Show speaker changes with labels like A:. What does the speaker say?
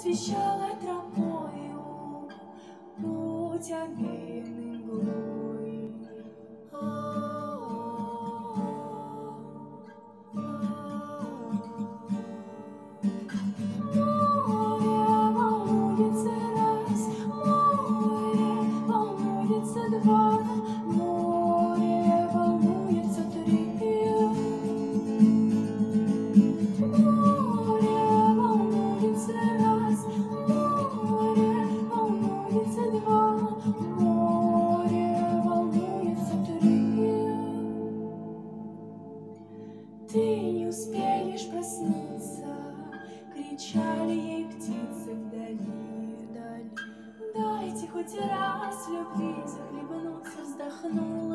A: освещала тропою путь обильный глой. Море волнуется раз, море волнуется два, море волнуется три. Море волнуется раз, море волнуется два, море волнуется три. Ты не успеешь проснуться, кричали ей птицы вдали, вдали. Дайте хоть раз в любви захлебнуться, вздохнуть.